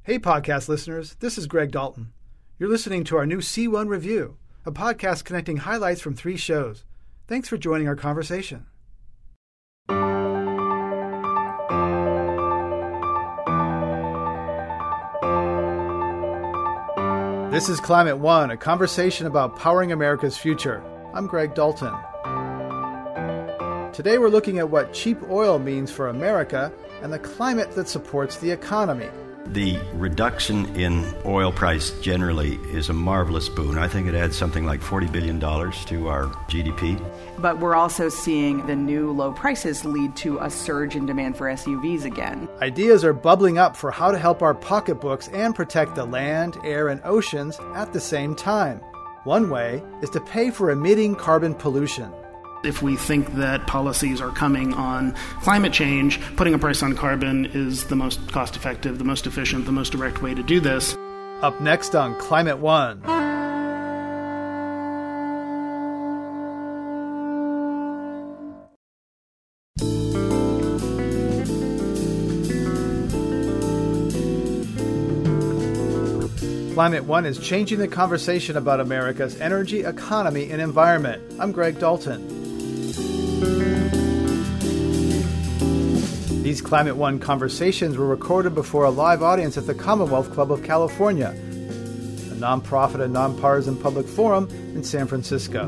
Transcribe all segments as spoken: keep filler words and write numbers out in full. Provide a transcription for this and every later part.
Hey, podcast listeners, this is Greg Dalton. You're listening to our new C one Review, a podcast connecting highlights from three shows. Thanks for joining our conversation. This is Climate One, a conversation about powering America's future. I'm Greg Dalton. Today we're looking at what cheap oil means for America and the climate that supports the economy. The reduction in oil price generally is a marvelous boon. I think it adds something like forty billion dollars to our G D P. But we're also seeing the new low prices lead to a surge in demand for S U Vs again. Ideas are bubbling up for how to help our pocketbooks and protect the land, air, and oceans at the same time. One way is to pay for emitting carbon pollution. If we think that policies are coming on climate change, putting a price on carbon is the most cost-effective, the most efficient, the most direct way to do this. Up next on Climate One. Climate One is changing the conversation about America's energy, economy, and environment. I'm Greg Dalton. These Climate One conversations were recorded before a live audience at the Commonwealth Club of California, a nonprofit and nonpartisan public forum in San Francisco.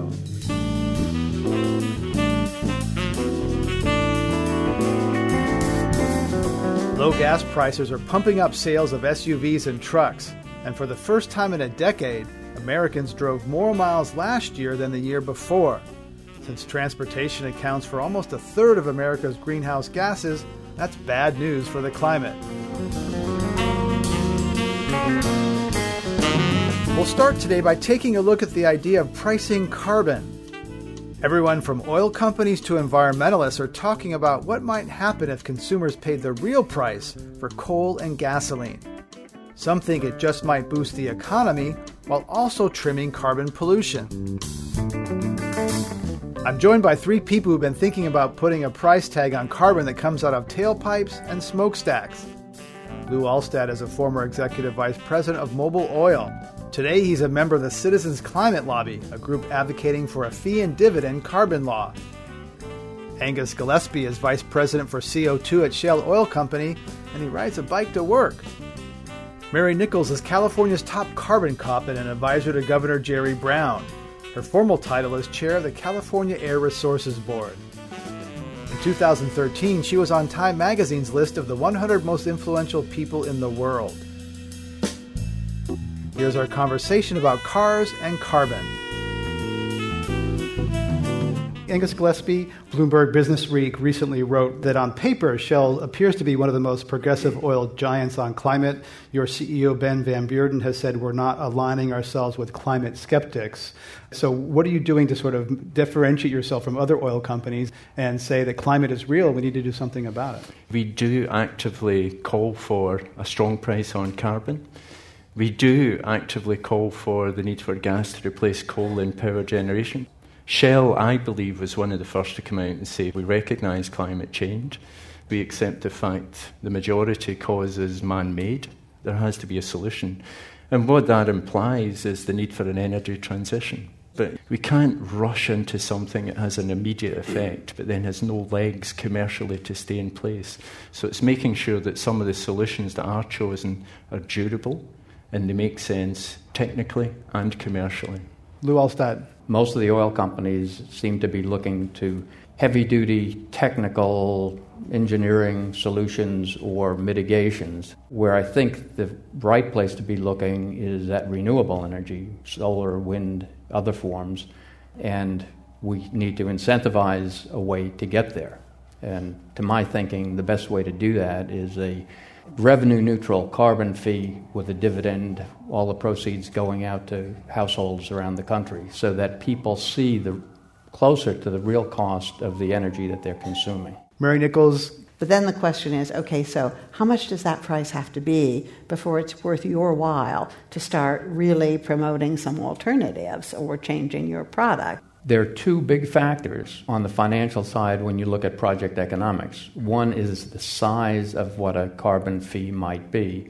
Low gas prices are pumping up sales of S U Vs and trucks, and for the first time in a decade, Americans drove more miles last year than the year before. Since transportation accounts for almost a third of America's greenhouse gases, that's bad news for the climate. We'll start today by taking a look at the idea of pricing carbon. Everyone from oil companies to environmentalists are talking about what might happen if consumers paid the real price for coal and gasoline. Some think it just might boost the economy while also trimming carbon pollution. I'm joined by three people who've been thinking about putting a price tag on carbon that comes out of tailpipes and smokestacks. Lou Alstad is a former executive vice president of Mobil Oil. Today he's a member of the Citizens Climate Lobby, a group advocating for a fee and dividend carbon law. Angus Gillespie is vice president for C O two at Shell Oil Company, and he rides a bike to work. Mary Nichols is California's top carbon cop and an advisor to Governor Jerry Brown. Her formal title is chair of the California Air Resources Board. In two thousand thirteen, she was on Time magazine's list of the one hundred most influential people in the world. Here's our conversation about cars and carbon. Angus Gillespie, Bloomberg Businessweek recently wrote that on paper, Shell appears to be one of the most progressive oil giants on climate. Your C E O, Ben Van Beurden, has said we're not aligning ourselves with climate skeptics. So what are you doing to sort of differentiate yourself from other oil companies and say that climate is real, we need to do something about it? We do actively call for a strong price on carbon. We do actively call for the need for gas to replace coal in power generation. Shell, I believe, was one of the first to come out and say we recognise climate change. We accept the fact the majority cause is man-made. There has to be a solution. And what that implies is the need for an energy transition. But we can't rush into something that has an immediate effect but then has no legs commercially to stay in place. So it's making sure that some of the solutions that are chosen are durable and they make sense technically and commercially. Lou Alstad. Most of the oil companies seem to be looking to heavy-duty technical engineering solutions or mitigations, where I think the right place to be looking is at renewable energy, solar, wind, other forms, and we need to incentivize a way to get there. And to my thinking, the best way to do that is a revenue-neutral carbon fee with a dividend, all the proceeds going out to households around the country, so that people see the closer to the real cost of the energy that they're consuming. Mary Nichols. But then the question is, okay, so how much does that price have to be before it's worth your while to start really promoting some alternatives or changing your product? There are two big factors on the financial side when you look at project economics. One is the size of what a carbon fee might be.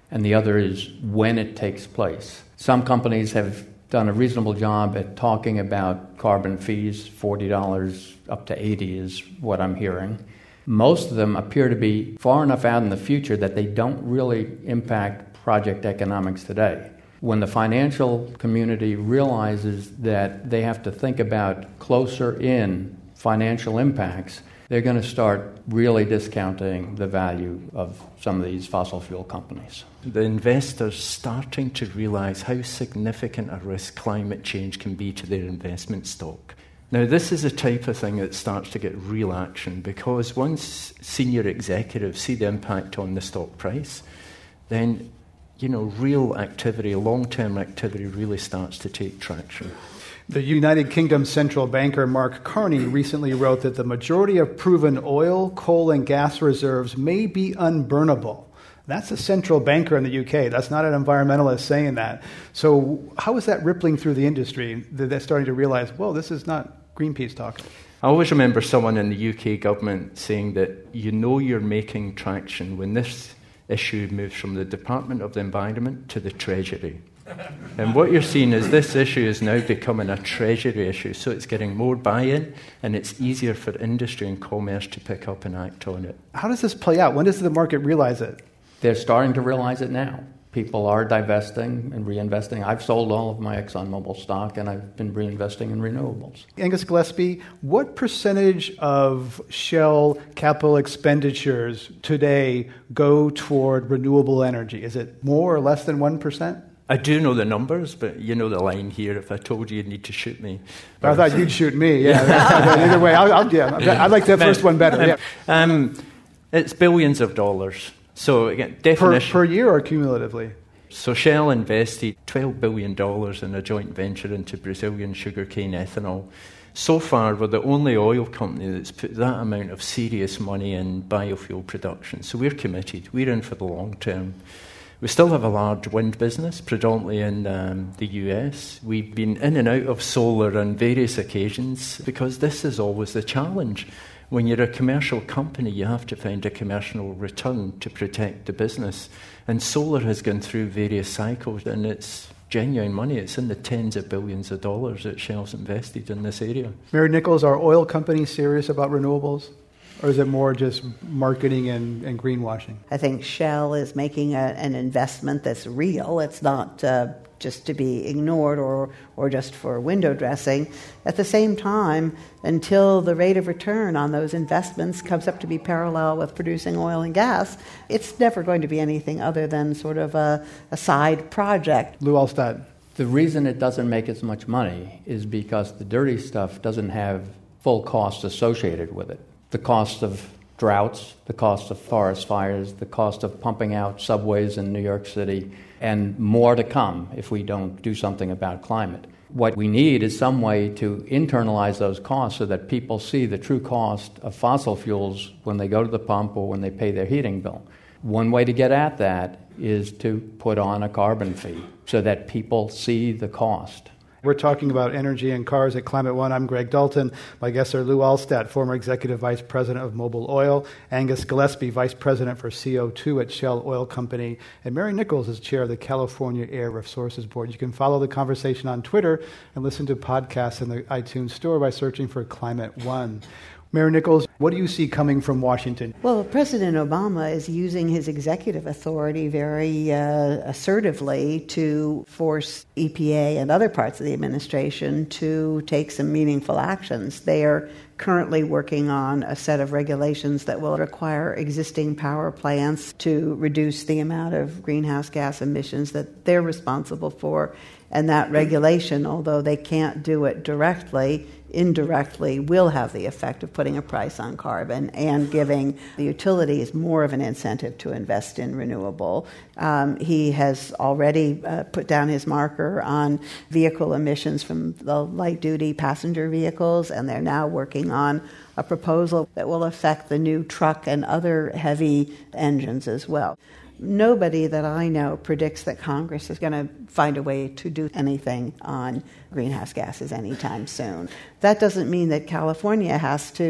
and the other is when it takes place. Some companies have done a reasonable job at talking about carbon fees. forty dollars up to eighty is what I'm hearing. Most of them appear to be far enough out in the future that they don't really impact project economics today. When the financial community realizes that they have to think about closer in financial impacts, they're going to start really discounting the value of some of these fossil fuel companies. The investors starting to realize how significant a risk climate change can be to their investment stock. Now, this is the type of thing that starts to get real action, because once senior executives see the impact on the stock price, then, you know, real activity, long-term activity really starts to take traction. The United Kingdom central banker Mark Carney recently wrote that the majority of proven oil, coal, and gas reserves may be unburnable. That's a central banker in the U K. That's not an environmentalist saying that. So how is that rippling through the industry that they're starting to realize, well, this is not Greenpeace talk? I always remember someone in the U K government saying that you know you're making traction when this issue moves from the Department of the Environment to the Treasury. And what you're seeing is this issue is now becoming a Treasury issue, so it's getting more buy-in, and it's easier for industry and commerce to pick up and act on it. How does this play out? When does the market realize it? They're starting to realize it now. People are divesting and reinvesting. I've sold all of my ExxonMobil stock, and I've been reinvesting in renewables. Angus Gillespie, what percentage of Shell capital expenditures today go toward renewable energy? Is it more or less than one percent? I do know the numbers, but you know the line here. If I told you, you'd need to shoot me. I thought you'd shoot me. Yeah. Either way, I'll, I'll, yeah, I like that first one better. Yeah. Um, it's billions of dollars. So again, definition per, per year or cumulatively? So Shell invested twelve billion dollars in a joint venture into Brazilian sugarcane ethanol. So far, we're the only oil company that's put that amount of serious money in biofuel production. So we're committed. We're in for the long term. We still have a large wind business, predominantly in um, the U S. We've been in and out of solar on various occasions because this is always the challenge. When you're a commercial company, you have to find a commercial return to protect the business. And solar has gone through various cycles, and it's genuine money. It's in the tens of billions of dollars that Shell's invested in this area. Mary Nichols, are oil companies serious about renewables? Or is it more just marketing and, and greenwashing? I think Shell is making a, an investment that's real. It's not uh, just to be ignored or, or just for window dressing. At the same time, until the rate of return on those investments comes up to be parallel with producing oil and gas, it's never going to be anything other than sort of a, a side project. Lou Alstad. The reason it doesn't make as much money is because the dirty stuff doesn't have full costs associated with it. The cost of droughts, the cost of forest fires, the cost of pumping out subways in New York City, and more to come if we don't do something about climate. What we need is some way to internalize those costs so that people see the true cost of fossil fuels when they go to the pump or when they pay their heating bill. One way to get at that is to put on a carbon fee so that people see the cost. We're talking about energy and cars at Climate One. I'm Greg Dalton. My guests are Lou Alstad, former Executive Vice President of Mobil Oil, Angus Gillespie, Vice President for C O two at Shell Oil Company, and Mary Nichols is Chair of the California Air Resources Board. You can follow the conversation on Twitter and listen to podcasts in the iTunes Store by searching for Climate One. Mary Nichols, what do you see coming from Washington? Well, President Obama is using his executive authority very uh, assertively to force E P A and other parts of the administration to take some meaningful actions. They are currently working on a set of regulations that will require existing power plants to reduce the amount of greenhouse gas emissions that they're responsible for. And that regulation, although they can't do it directly, indirectly will have the effect of putting a price on carbon and giving the utilities more of an incentive to invest in renewable. Um, he has already uh, put down his marker on vehicle emissions from the light-duty passenger vehicles, and they're now working on a proposal that will affect the new truck and other heavy engines as well. Nobody that I know predicts that Congress is going to find a way to do anything on greenhouse gases anytime soon. That doesn't mean that California has to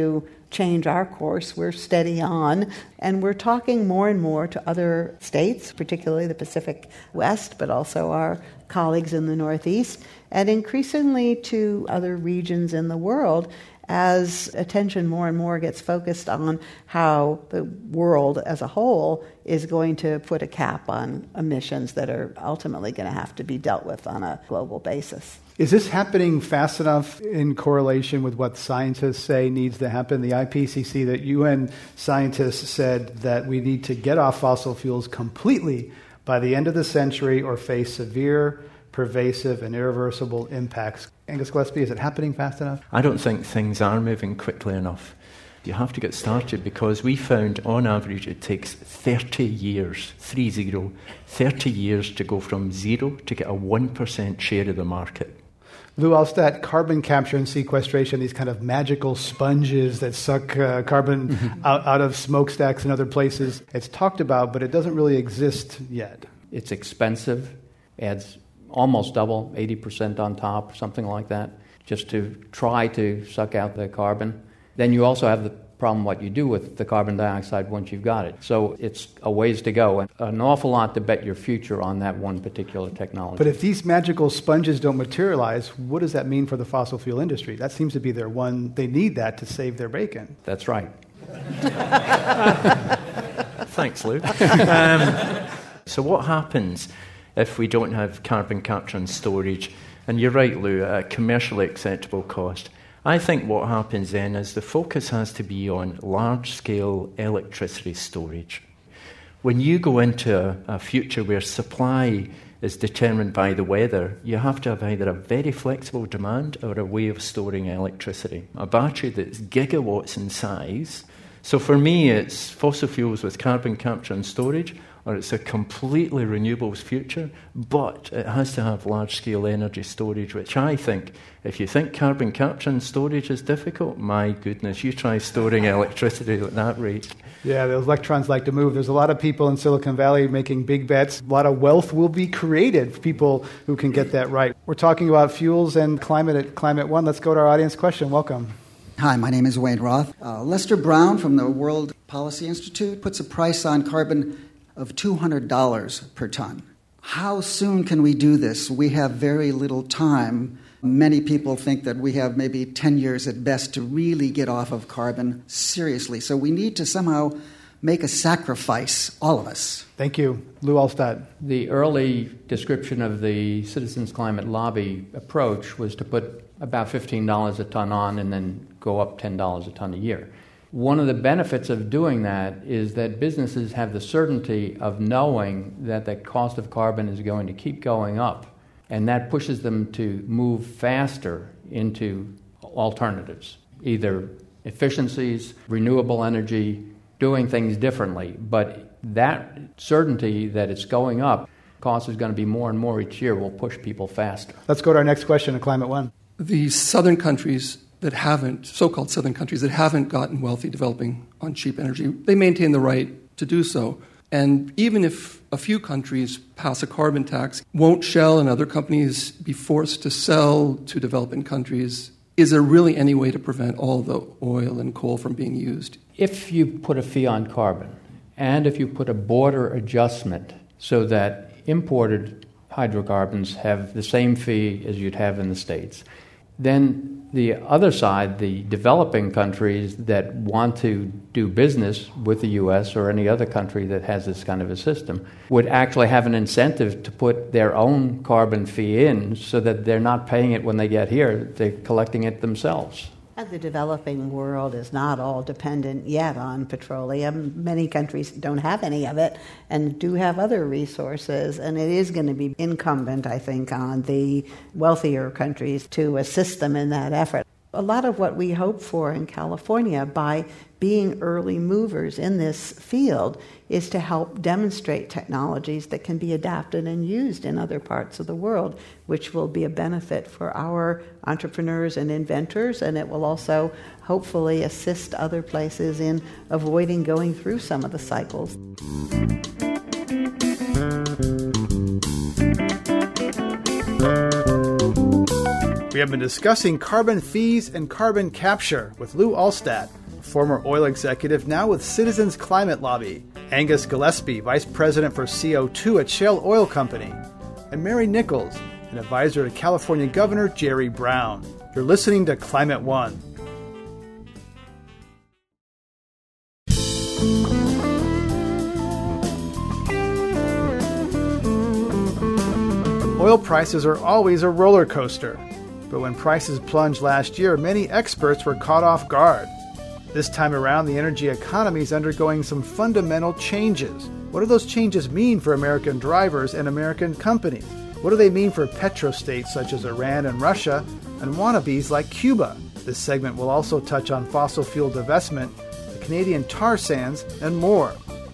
change our course. We're steady on, and we're talking more and more to other states, particularly the Pacific West, but also our colleagues in the Northeast, and increasingly to other regions in the world, as attention more and more gets focused on how the world as a whole is going to put a cap on emissions that are ultimately going to have to be dealt with on a global basis. Is this happening fast enough in correlation with what scientists say needs to happen? The I P C C, that U N scientists said that we need to get off fossil fuels completely by the end of the century or face severe, pervasive, and irreversible impacts. Angus Gillespie, is it happening fast enough? I don't think things are moving quickly enough. You have to get started, because we found on average it takes thirty years, three zero, thirty years to go from zero to get a one percent share of the market. Lou Alstadt, carbon capture and sequestration, these kind of magical sponges that suck uh, carbon mm-hmm. out, out of smokestacks and other places. It's talked about, but it doesn't really exist yet. It's expensive, adds almost double, eighty percent on top, something like that, just to try to suck out the carbon. Then you also have the problem what you do with the carbon dioxide once you've got it. So it's a ways to go, and an awful lot to bet your future on that one particular technology. But if these magical sponges don't materialize, what does that mean for the fossil fuel industry? That seems to be their one, they need that to save their bacon. That's right. Thanks, Lou. Um, so what happens if we don't have carbon capture and storage? And you're right, Lou, at a commercially acceptable cost. I think what happens then is the focus has to be on large-scale electricity storage. When you go into a, a future where supply is determined by the weather, you have to have either a very flexible demand or a way of storing electricity. A battery that's gigawatts in size. So for me, it's fossil fuels with carbon capture and storage, or it's a completely renewables future, but it has to have large-scale energy storage, which I think, if you think carbon capture and storage is difficult, my goodness, you try storing electricity at that rate. Yeah, the electrons like to move. There's a lot of people in Silicon Valley making big bets. A lot of wealth will be created for people who can get that right. We're talking about fuels and climate at Climate One. Let's go to our audience question. Welcome. Hi, my name is Wayne Roth. Uh, Lester Brown from the World Policy Institute puts a price on carbon of two hundred dollars per ton. How soon can we do this? We have very little time. Many people think that we have maybe ten years at best to really get off of carbon seriously. So we need to somehow make a sacrifice, all of us. Thank you. Lou Alstadt. The early description of the Citizens Climate Lobby approach was to put about fifteen dollars a ton on and then go up ten dollars a ton a year. One of the benefits of doing that is that businesses have the certainty of knowing that the cost of carbon is going to keep going up, and that pushes them to move faster into alternatives, either efficiencies, renewable energy, doing things differently. But that certainty that it's going up, cost is going to be more and more each year, will push people faster. Let's go to our next question at Climate One. The southern countries that haven't, so-called southern countries that haven't gotten wealthy developing on cheap energy, they maintain the right to do so. And even if a few countries pass a carbon tax, won't Shell and other companies be forced to sell to developing countries? Is there really any way to prevent all the oil and coal from being used? If you put a fee on carbon, and if you put a border adjustment so that imported hydrocarbons have the same fee as you'd have in the States, then the other side, the developing countries that want to do business with the U S or any other country that has this kind of a system, would actually have an incentive to put their own carbon fee in so that they're not paying it when they get here, they're collecting it themselves. The developing world is not all dependent yet on petroleum. Many countries don't have any of it and do have other resources, and it is going to be incumbent, I think, on the wealthier countries to assist them in that effort. A lot of what we hope for in California by being early movers in this field is to help demonstrate technologies that can be adapted and used in other parts of the world, which will be a benefit for our entrepreneurs and inventors, and it will also hopefully assist other places in avoiding going through some of the cycles. We have been discussing carbon fees and carbon capture with Lou Alstadt, former oil executive now with Citizens Climate Lobby, Angus Gillespie, Vice President for C O two at Shell Oil Company, and Mary Nichols, an advisor to California Governor Jerry Brown. You're listening to Climate One. Oil prices are always a roller coaster, but when prices plunged last year, many experts were caught off guard. This time around, the energy economy is undergoing some fundamental changes. What do those changes mean for American drivers and American companies? What do they mean for petrostates such as Iran and Russia, and wannabes like Cuba? This segment will also touch on fossil fuel divestment, the Canadian tar sands, and more.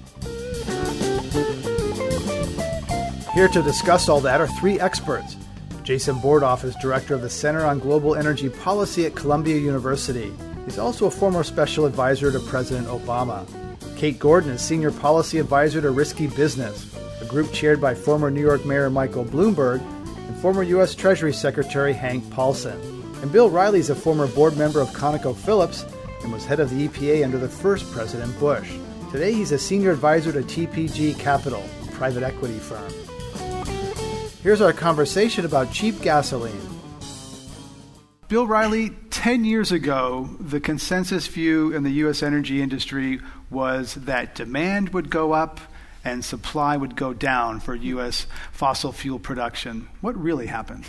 Here to discuss all that are three experts. Jason Bordoff is director of the Center on Global Energy Policy at Columbia University. He's also a former special advisor to President Obama. Kate Gordon is senior policy advisor to Risky Business, a group chaired by former New York Mayor Michael Bloomberg and former U S Treasury Secretary Hank Paulson. And Bill Riley is a former board member of ConocoPhillips and was head of the E P A under the first President Bush. Today he's a senior advisor to T P G Capital, a private equity firm. Here's our conversation about cheap gasoline. Bill Riley, ten years ago, the consensus view in the U S energy industry was that demand would go up and supply would go down for U S fossil fuel production. What really happened?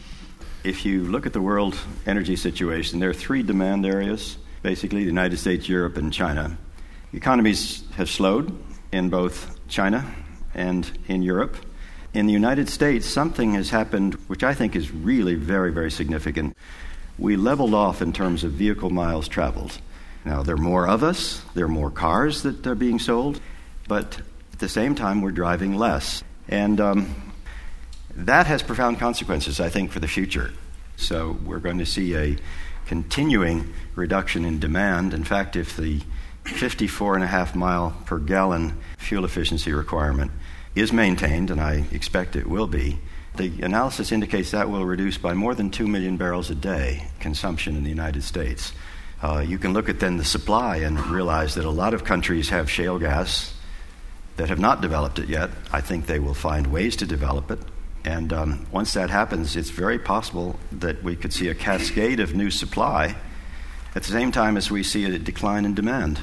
If you look at the world energy situation, there are three demand areas, basically the United States, Europe, and China. Economies have slowed in both China and in Europe. In the United States, something has happened which I think is really very, very significant. We leveled off in terms of vehicle miles traveled. Now, there are more of us, there are more cars that are being sold, but at the same time, we're driving less. And um, that has profound consequences, I think, for the future. So we're going to see a continuing reduction in demand. In fact, if the fifty-four and a half mile per gallon fuel efficiency requirement is maintained, and I expect it will be, the analysis indicates that will reduce by more than two million barrels a day consumption in the United States. Uh, you can look at then the supply and realize that a lot of countries have shale gas that have not developed it yet. I think they will find ways to develop it. And um, once that happens, it's very possible that we could see a cascade of new supply at the same time as we see a decline in demand.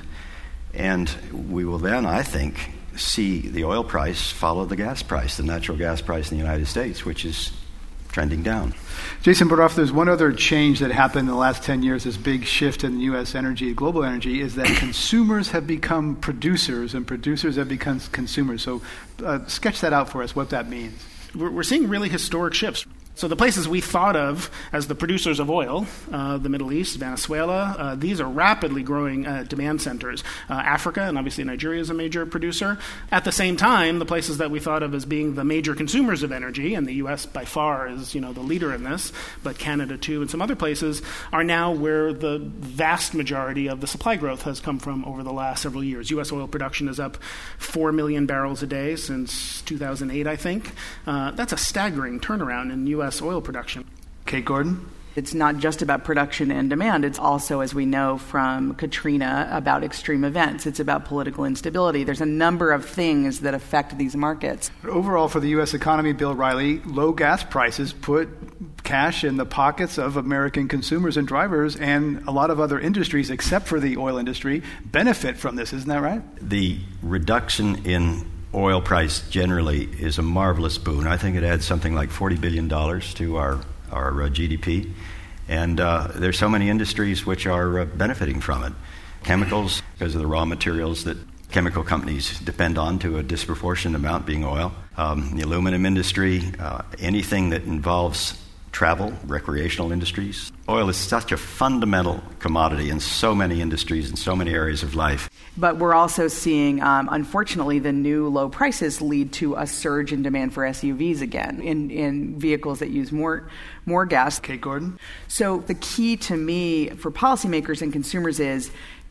And we will then, I think, see the oil price follow the gas price, the natural gas price in the United States, which is trending down. Jason Bordoff, there's one other change that happened in the last ten years, this big shift in U S energy, global energy, is that consumers have become producers and producers have become consumers. So uh, sketch that out for us, what that means. We're, we're seeing really historic shifts. So the places we thought of as the producers of oil, uh, the Middle East, Venezuela, uh, these are rapidly growing uh, demand centers. Uh, Africa, and obviously Nigeria is a major producer. At the same time, the places that we thought of as being the major consumers of energy, and the U S by far is, you know, the leader in this, but Canada too and some other places, are now where the vast majority of the supply growth has come from over the last several years. U S oil production is up four million barrels a day since two thousand eight, I think. Uh, that's a staggering turnaround in U S oil production. Kate Gordon? It's not just about production and demand. It's also, as we know from Katrina, about extreme events. It's about political instability. There's a number of things that affect these markets. Overall, for the U S economy, Bill Riley, low gas prices put cash in the pockets of American consumers and drivers, and a lot of other industries, except for the oil industry, benefit from this. Isn't that right? The reduction in oil price generally is a marvelous boon. I think it adds something like forty billion dollars to our, our uh, G D P. And uh, there's so many industries which are uh, benefiting from it. Chemicals, because of the raw materials that chemical companies depend on to a disproportionate amount being oil. Um, the aluminum industry, uh, anything that involves travel, recreational industries. Oil is such a fundamental commodity in so many industries and so many areas of life. But we're also seeing, um, unfortunately, the new low prices lead to a surge in demand for S U Vs again, in, in vehicles that use more more gas. Kate Gordon? So the key to me for policymakers and consumers is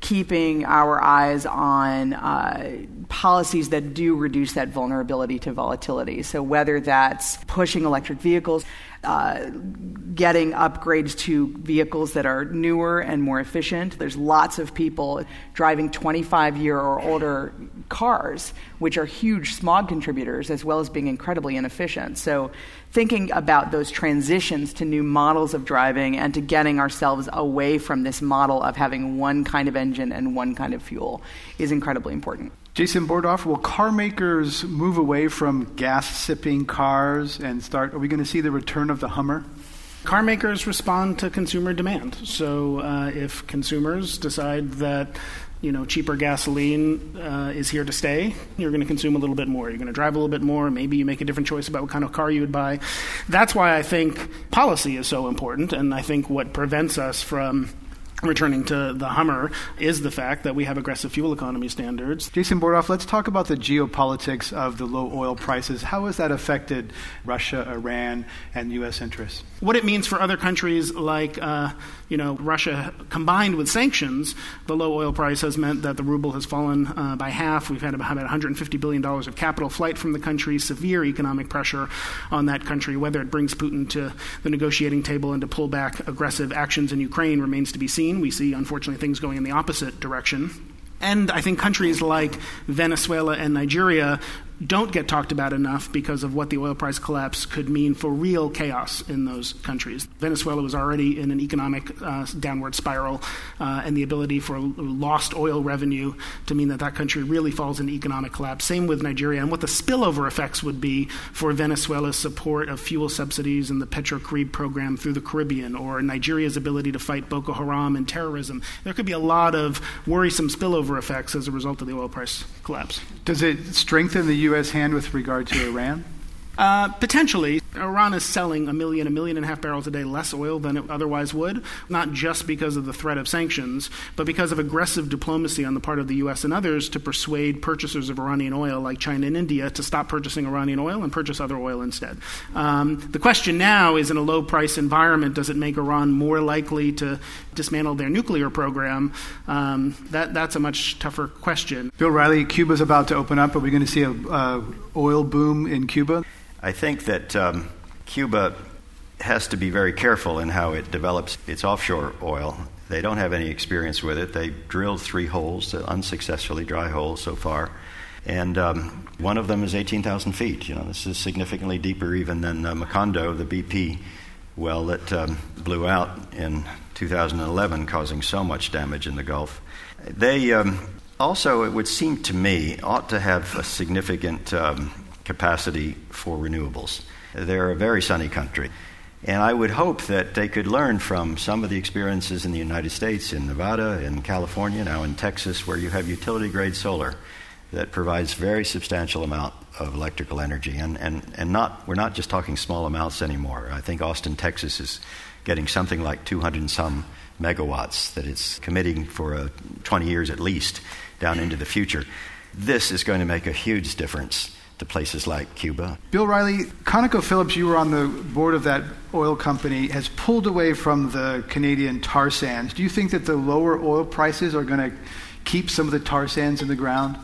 keeping our eyes on uh, policies that do reduce that vulnerability to volatility. So whether that's pushing electric vehicles, uh, getting upgrades to vehicles that are newer and more efficient. There's lots of people driving twenty-five-year or older cars, which are huge smog contributors, as well as being incredibly inefficient. So thinking about those transitions to new models of driving and to getting ourselves away from this model of having one kind of engine and one kind of fuel is incredibly important. Jason Bordoff, will car makers move away from gas-sipping cars and start, are we going to see the return of the Hummer? Car makers respond to consumer demand. So uh, if consumers decide that you know, cheaper gasoline uh, is here to stay, you're going to consume a little bit more. You're going to drive a little bit more. Maybe you make a different choice about what kind of car you would buy. That's why I think policy is so important, and I think what prevents us from returning to the Hummer is the fact that we have aggressive fuel economy standards. Jason Bordoff, let's talk about the geopolitics of the low oil prices. How has that affected Russia, Iran, and U S interests? What it means for other countries like, uh, you know, Russia, combined with sanctions, the low oil price has meant that the ruble has fallen uh, by half. We've had about one hundred fifty billion dollars of capital flight from the country, severe economic pressure on that country. Whether it brings Putin to the negotiating table and to pull back aggressive actions in Ukraine remains to be seen. We see, unfortunately, things going in the opposite direction. And I think countries like Venezuela and Nigeria don't get talked about enough because of what the oil price collapse could mean for real chaos in those countries. Venezuela was already in an economic uh, downward spiral, uh, and the ability for lost oil revenue to mean that that country really falls into economic collapse. Same with Nigeria, and what the spillover effects would be for Venezuela's support of fuel subsidies and the Petrocaribe program through the Caribbean, or Nigeria's ability to fight Boko Haram and terrorism. There could be a lot of worrisome spillover effects as a result of the oil price collapse. Does it strengthen the U S hand with regard to Iran? Uh, potentially. Iran is selling a million, a million and a half barrels a day less oil than it otherwise would, not just because of the threat of sanctions, but because of aggressive diplomacy on the part of the U S and others to persuade purchasers of Iranian oil like China and India to stop purchasing Iranian oil and purchase other oil instead. Um, the question now is, in a low-price environment, does it make Iran more likely to dismantle their nuclear program? Um, that, that's a much tougher question. Bill Riley, Cuba's about to open up. Are we going to see an uh, oil boom in Cuba? I think that um, Cuba has to be very careful in how it develops its offshore oil. They don't have any experience with it. They drilled three holes, uh, unsuccessfully, dry holes so far. And um, one of them is eighteen thousand feet. You know, this is significantly deeper even than uh, Macondo, the B P well that um, blew out in two thousand eleven, causing so much damage in the Gulf. They um, also, it would seem to me, ought to have a significant Um, capacity for renewables. They're a very sunny country. And I would hope that they could learn from some of the experiences in the United States, in Nevada, in California, now in Texas, where you have utility-grade solar that provides very substantial amount of electrical energy. And, and, and not we're not just talking small amounts anymore. I think Austin, Texas is getting something like two hundred and some megawatts that it's committing for uh, twenty years at least down into the future. This is going to make a huge difference to places like Cuba. Bill Riley, ConocoPhillips, you were on the board of that oil company, has pulled away from the Canadian tar sands. Do you think that the lower oil prices are going to keep some of the tar sands in the ground?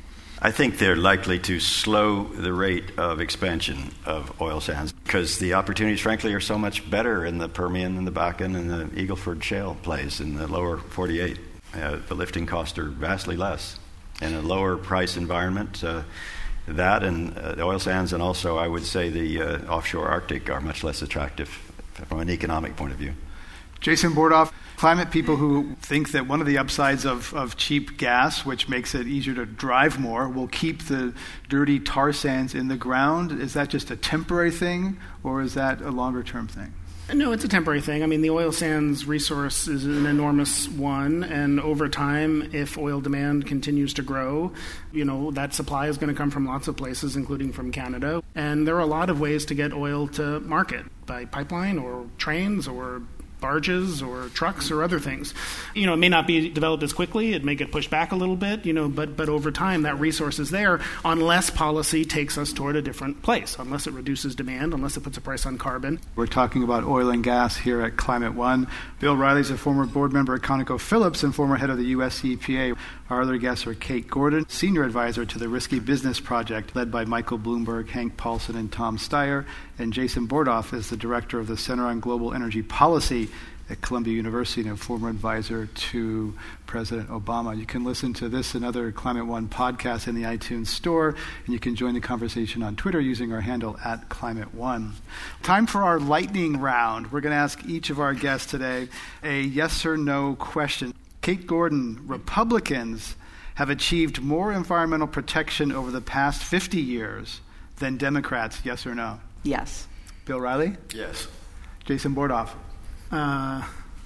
I think they're likely to slow the rate of expansion of oil sands because the opportunities, frankly, are so much better in the Permian and the Bakken and the Eagle Ford shale plays in the lower forty-eight. Uh, the lifting costs are vastly less. In a lower price environment, uh, that and uh, the oil sands, and also I would say the uh, offshore Arctic are much less attractive from an economic point of view. Jason Bordoff, climate people who think that one of the upsides of, of cheap gas, which makes it easier to drive more, will keep the dirty tar sands in the ground. Is that just a temporary thing, or is that a longer-term thing? No, it's a temporary thing. I mean, the oil sands resource is an enormous one, and over time, if oil demand continues to grow, you know, that supply is going to come from lots of places, including from Canada. And there are a lot of ways to get oil to market, by pipeline or trains or barges or trucks or other things. You know, it may not be developed as quickly. It may get pushed back a little bit, you know, but, but over time that resource is there unless policy takes us toward a different place, unless it reduces demand, unless it puts a price on carbon. We're talking about oil and gas here at Climate One. Bill Riley is a former board member at ConocoPhillips and former head of the U S E P A. Our other guests are Kate Gordon, senior advisor to the Risky Business Project, led by Michael Bloomberg, Hank Paulson, and Tom Steyer, and Jason Bordoff is the director of the Center on Global Energy Policy at Columbia University and a former advisor to President Obama. You can listen to this and other Climate One podcasts in the iTunes Store, and you can join the conversation on Twitter using our handle at Climate One. Time for our lightning round. We're going to ask each of our guests today a yes or no question. Kate Gordon, Republicans have achieved more environmental protection over the past fifty years than Democrats, yes or no? Yes. Bill Riley? Yes. Jason Bordoff? Uh,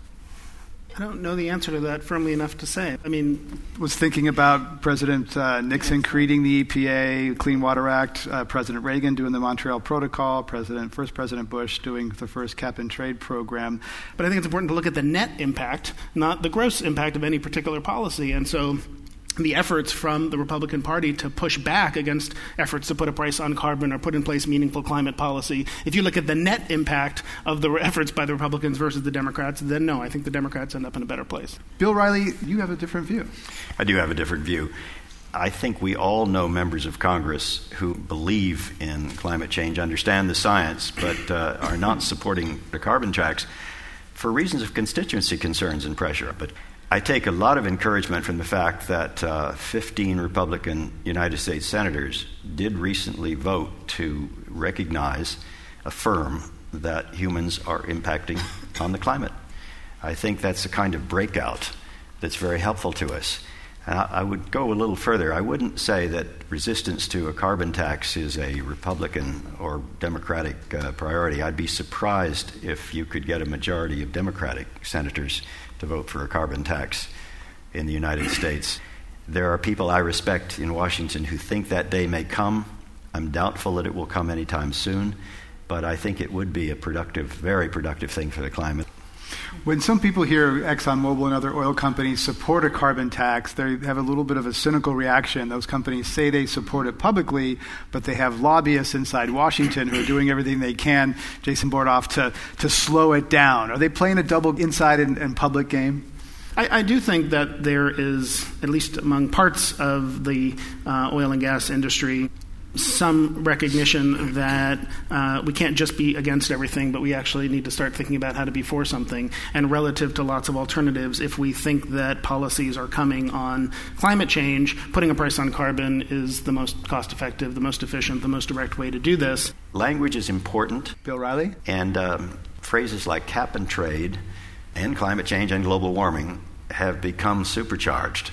I don't know the answer to that firmly enough to say. I mean, was thinking about President uh, Nixon creating the E P A, Clean Water Act, uh, President Reagan doing the Montreal Protocol, President first President Bush doing the first cap and trade program. But I think it's important to look at the net impact, not the gross impact of any particular policy. And so the efforts from the Republican Party to push back against efforts to put a price on carbon or put in place meaningful climate policy, if you look at the net impact of the efforts by the Republicans versus the Democrats, then no, I think the Democrats end up in a better place. Bill Riley, you have a different view. I do have a different view. I think we all know members of Congress who believe in climate change, understand the science, but uh, are not supporting the carbon tax for reasons of constituency concerns and pressure. But I take a lot of encouragement from the fact that uh, fifteen Republican United States senators did recently vote to recognize, affirm that humans are impacting on the climate. I think that's the kind of breakout that's very helpful to us. And I, I would go a little further. I wouldn't say that resistance to a carbon tax is a Republican or Democratic uh, priority. I'd be surprised if you could get a majority of Democratic senators to vote for a carbon tax in the United States. There are people I respect in Washington who think that day may come. I'm doubtful that it will come anytime soon, but I think it would be a productive, very productive thing for the climate. When some people hear ExxonMobil and other oil companies support a carbon tax, they have a little bit of a cynical reaction. Those companies say they support it publicly, but they have lobbyists inside Washington who are doing everything they can, Jason Bordoff, to, to slow it down. Are they playing a double inside and, and public game? I, I do think that there is, at least among parts of the uh, oil and gas industry, some recognition that uh, we can't just be against everything, but we actually need to start thinking about how to be for something. And relative to lots of alternatives, if we think that policies are coming on climate change, putting a price on carbon is the most cost-effective, the most efficient, the most direct way to do this. Language is important. Bill Riley? And um, phrases like cap and trade and climate change and global warming have become supercharged.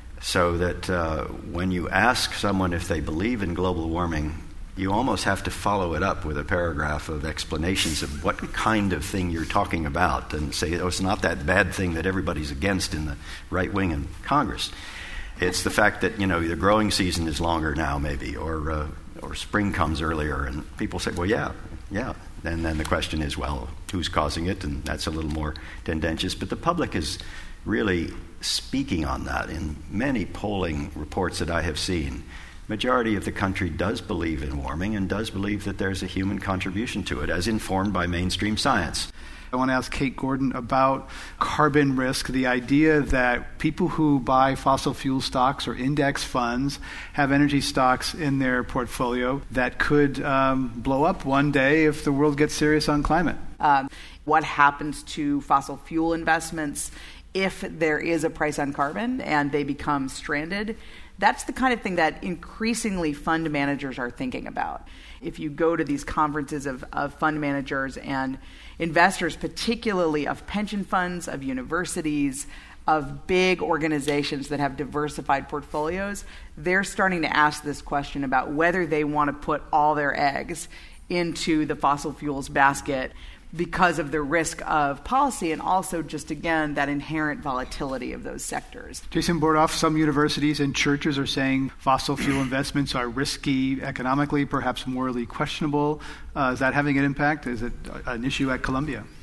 So that uh, when you ask someone if they believe in global warming, you almost have to follow it up with a paragraph of explanations of what kind of thing you're talking about and say, oh, it's not that bad thing that everybody's against in the right wing in Congress. It's the fact that, you know, the growing season is longer now maybe, or uh, or spring comes earlier, and people say, well, yeah, yeah. And then the question is, well, who's causing it? And that's a little more tendentious. But the public is really speaking on that in many polling reports that I have seen. Majority of the country does believe in warming and does believe that there's a human contribution to it, as informed by mainstream science. I want to ask Kate Gordon about carbon risk, the idea that people who buy fossil fuel stocks or index funds have energy stocks in their portfolio that could um, blow up one day if the world gets serious on climate. Um, what happens to fossil fuel investments if there is a price on carbon and they become stranded? That's the kind of thing that increasingly fund managers are thinking about. If you go to these conferences of, of fund managers and investors, particularly of pension funds, of universities, of big organizations that have diversified portfolios, they're starting to ask this question about whether they want to put all their eggs into the fossil fuels basket because of the risk of policy and also just, again, that inherent volatility of those sectors. Jason Bordoff, some universities and churches are saying fossil fuel investments are risky economically, perhaps morally questionable. Uh, is that having an impact? Is it an issue at Columbia?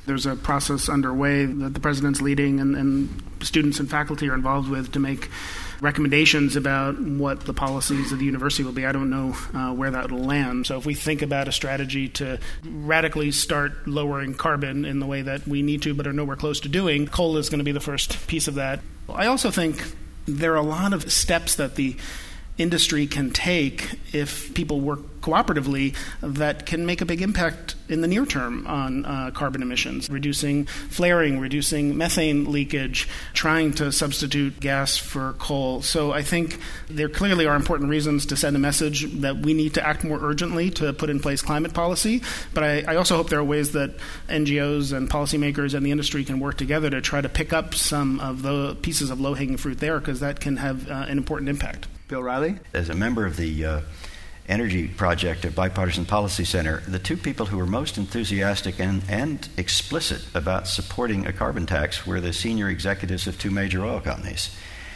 There's a process underway that the president's leading and, and students and faculty are involved with to make recommendations about what the policies of the university will be. I don't know uh, where that will land. So if we think about a strategy to radically start lowering carbon in the way that we need to but are nowhere close to doing, coal is going to be the first piece of that. I also think there are a lot of steps that the industry can take if people work cooperatively that can make a big impact in the near term on uh, carbon emissions, reducing flaring, reducing methane leakage, trying to substitute gas for coal. So I think there clearly are important reasons to send a message that we need to act more urgently to put in place climate policy. But I, I also hope there are ways that N G Os and policymakers and the industry can work together to try to pick up some of the pieces of low-hanging fruit there, because that can have uh, an important impact. Bill Riley? As a member of the uh, Energy Project at Bipartisan Policy Center, the two people who were most enthusiastic and, and explicit about supporting a carbon tax were the senior executives of two major oil companies.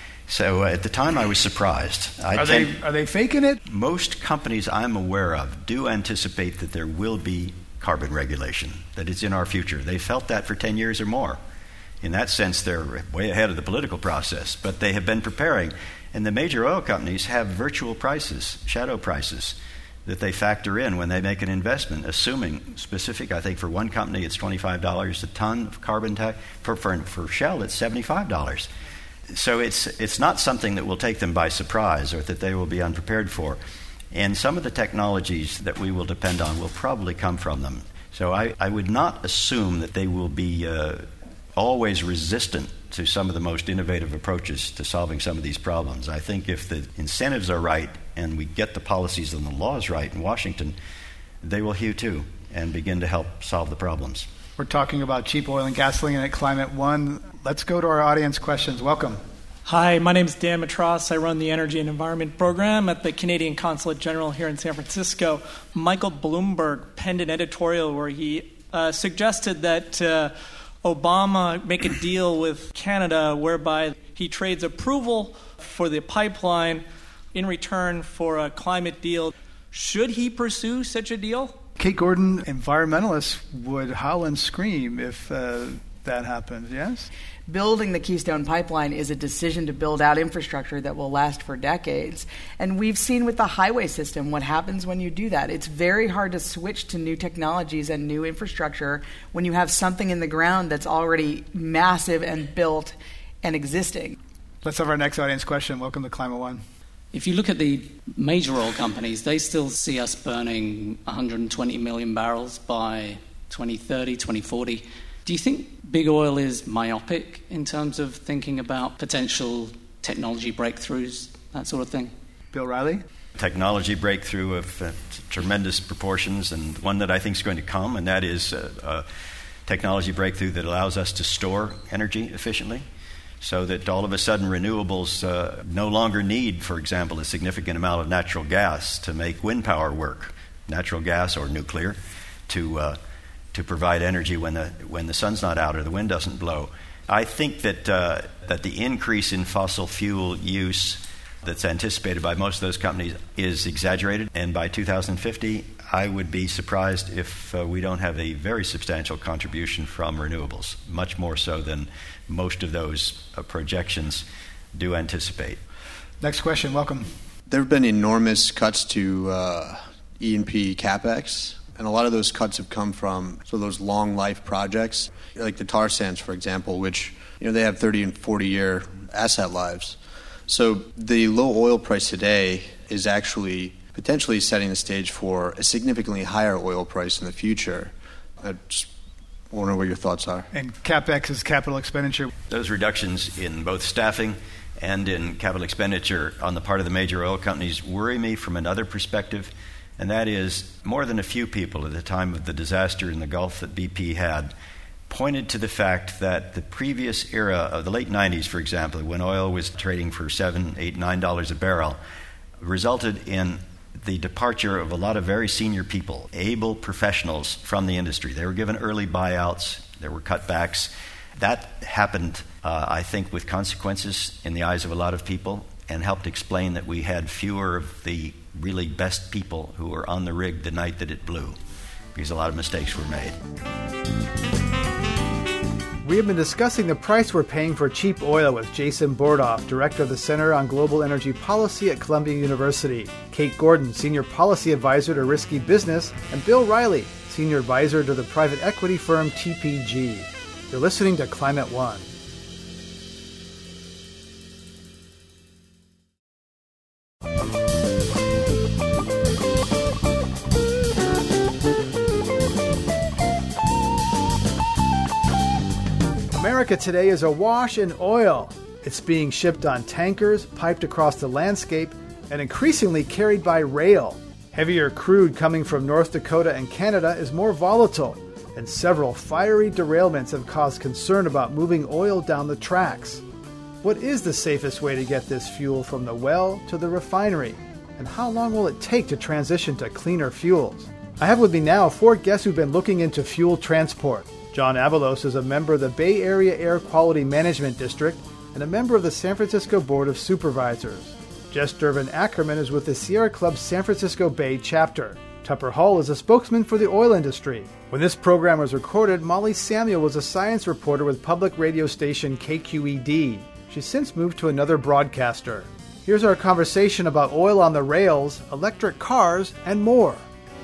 So uh, at the time I was surprised. I are, they, are they faking it? Most companies I'm aware of do anticipate that there will be carbon regulation, that it's in our future. They felt that for ten years or more. In that sense, they're way ahead of the political process, but they have been preparing. And the major oil companies have virtual prices, shadow prices, that they factor in when they make an investment, assuming specific. I think for one company it's twenty-five dollars a ton of carbon tax. For, for, for Shell it's seventy-five dollars. So it's, it's not something that will take them by surprise or that they will be unprepared for. And some of the technologies that we will depend on will probably come from them. So I, I would not assume that they will be uh, always resistant to some of the most innovative approaches to solving some of these problems. I think if the incentives are right and we get the policies and the laws right in Washington, they will hew to and begin to help solve the problems. We're talking about cheap oil and gasoline at Climate One. Let's go to our audience questions. Welcome. Hi, my name is Dan Matras. I run the Energy and Environment Program at the Canadian Consulate General here in San Francisco. Michael Bloomberg penned an editorial where he uh, suggested that uh, Obama make a deal with Canada whereby he trades approval for the pipeline in return for a climate deal. Should he pursue such a deal? Kate Gordon, environmentalists would howl and scream if uh, that happens, yes? Building the Keystone Pipeline is a decision to build out infrastructure that will last for decades. And we've seen with the highway system what happens when you do that. It's very hard to switch to new technologies and new infrastructure when you have something in the ground that's already massive and built and existing. Let's have our next audience question. Welcome to Climate One. If you look at the major oil companies, they still see us burning one hundred twenty million barrels by twenty thirty, twenty forty. Do you think big oil is myopic in terms of thinking about potential technology breakthroughs, that sort of thing? Bill Riley? Technology breakthrough of uh, tremendous proportions, and one that I think is going to come, and that is a, a technology breakthrough that allows us to store energy efficiently, so that all of a sudden renewables uh, no longer need, for example, a significant amount of natural gas to make wind power work, natural gas or nuclear, to uh, to provide energy when the when the sun's not out or the wind doesn't blow. I think that uh, that the increase in fossil fuel use that's anticipated by most of those companies is exaggerated, and by two thousand fifty, I would be surprised if uh, we don't have a very substantial contribution from renewables, much more so than most of those uh, projections do anticipate. Next question, welcome. There have been enormous cuts to uh, E and P CapEx, and a lot of those cuts have come from so those long life projects, like the tar sands, for example, which you know they have thirty and forty year asset lives. So the low oil price today is actually potentially setting the stage for a significantly higher oil price in the future. I just wonder what your thoughts are. And CapEx is capital expenditure. Those reductions in both staffing and in capital expenditure on the part of the major oil companies worry me from another perspective, and that is more than a few people at the time of the disaster in the Gulf that B P had pointed to the fact that the previous era of the late nineties, for example, when oil was trading for seven, eight, nine dollars a barrel, resulted in the departure of a lot of very senior people, able professionals from the industry. They were given early buyouts, there were cutbacks. That happened, uh, I think, with consequences in the eyes of a lot of people, and helped explain that we had fewer of the really best people who were on the rig the night that it blew, because a lot of mistakes were made. We have been discussing the price we're paying for cheap oil with Jason Bordoff, Director of the Center on Global Energy Policy at Columbia University, Kate Gordon, Senior Policy Advisor to Risky Business, and Bill Riley, Senior Advisor to the private equity firm T P G. You're listening to Climate One. America today is awash in oil. It's being shipped on tankers, piped across the landscape, and increasingly carried by rail. Heavier crude coming from North Dakota and Canada is more volatile, and several fiery derailments have caused concern about moving oil down the tracks. What is the safest way to get this fuel from the well to the refinery? And how long will it take to transition to cleaner fuels? I have with me now four guests who've been looking into fuel transport. John Avalos is a member of the Bay Area Air Quality Management District and a member of the San Francisco Board of Supervisors. Jess Durbin Ackerman is with the Sierra Club's San Francisco Bay chapter. Tupper Hull is a spokesman for the oil industry. When this program was recorded, Molly Samuel was a science reporter with public radio station K Q E D. She's since moved to another broadcaster. Here's our conversation about oil on the rails, electric cars, and more.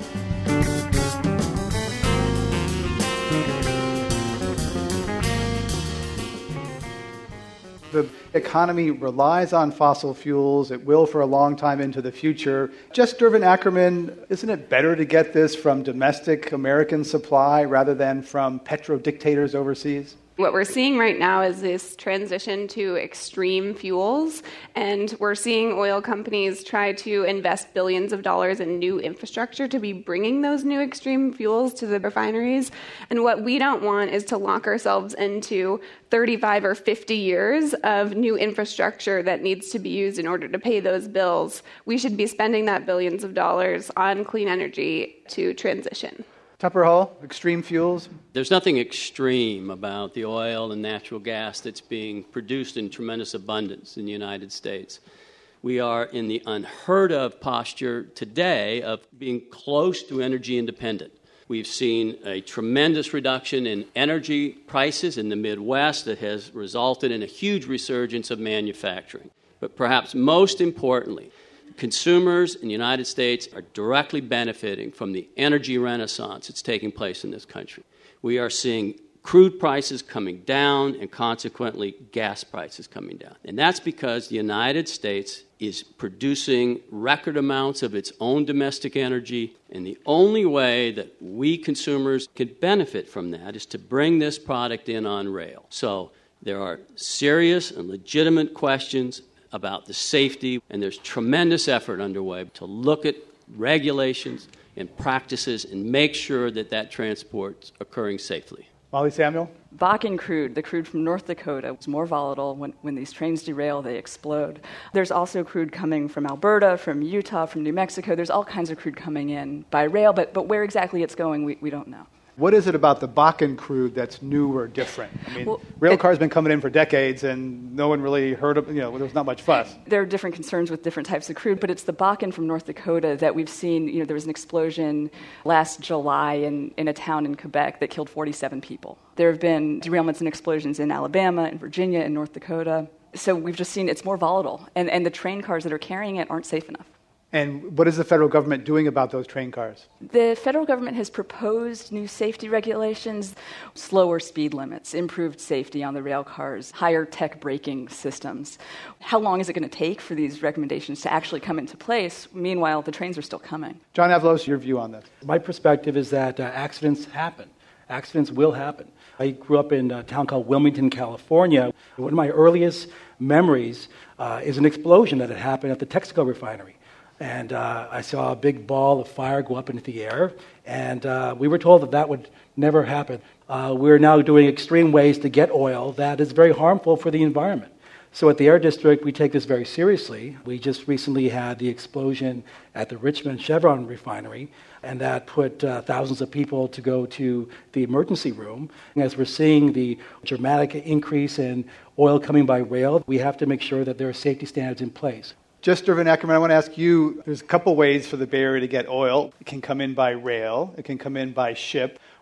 The economy relies on fossil fuels. It will for a long time into the future. Jess Durbin Ackerman, isn't it better to get this from domestic American supply rather than from petro-dictators overseas? What we're seeing right now is this transition to extreme fuels, and we're seeing oil companies try to invest billions of dollars in new infrastructure to be bringing those new extreme fuels to the refineries. And what we don't want is to lock ourselves into thirty-five or fifty years of new infrastructure that needs to be used in order to pay those bills. We should be spending that billions of dollars on clean energy to transition. Tupper Hull, extreme fuels. There's nothing extreme about the oil and natural gas that's being produced in tremendous abundance in the United States. We are in the unheard of posture today of being close to energy independent. We've seen a tremendous reduction in energy prices in the Midwest that has resulted in a huge resurgence of manufacturing. But perhaps most importantly, consumers in the United States are directly benefiting from the energy renaissance that's taking place in this country. We are seeing crude prices coming down and consequently gas prices coming down. And that's because the United States is producing record amounts of its own domestic energy, and the only way that we consumers can benefit from that is to bring this product in on rail. So there are serious and legitimate questions about the safety, and there's tremendous effort underway to look at regulations and practices and make sure that that transport's occurring safely. Molly Samuel? Bakken crude, the crude from North Dakota, is more volatile. When, when these trains derail, they explode. There's also crude coming from Alberta, from Utah, from New Mexico. There's all kinds of crude coming in by rail, but, but where exactly it's going, we, we don't know. What is it about the Bakken crude that's new or different? I mean, well, rail cars have been coming in for decades, and no one really heard of, you know, there was not much fuss. There are different concerns with different types of crude, but it's the Bakken from North Dakota that we've seen. You know, there was an explosion last July in, in a town in Quebec that killed forty-seven people. There have been derailments and explosions in Alabama, in Virginia, in North Dakota. So we've just seen it's more volatile, and, and the train cars that are carrying it aren't safe enough. And what is the federal government doing about those train cars? The federal government has proposed new safety regulations, slower speed limits, improved safety on the rail cars, higher tech braking systems. How long is it going to take for these recommendations to actually come into place? Meanwhile, the trains are still coming. John Avalos, your view on this? My perspective is that uh, accidents happen. Accidents will happen. I grew up in a town called Wilmington, California. One of my earliest memories uh, is an explosion that had happened at the Texaco refinery. And uh, I saw a big ball of fire go up into the air, and uh, we were told that that would never happen. Uh, we're now doing extreme ways to get oil that is very harmful for the environment. So at the Air District, we take this very seriously. We just recently had the explosion at the Richmond Chevron refinery, and that put uh, thousands of people to go to the emergency room. And as we're seeing the dramatic increase in oil coming by rail, we have to make sure that there are safety standards in place. Jess Durbin Ackerman, I want to ask you, there's a couple ways for the Bay Area to get oil. It can come in by rail. It can come in by ship.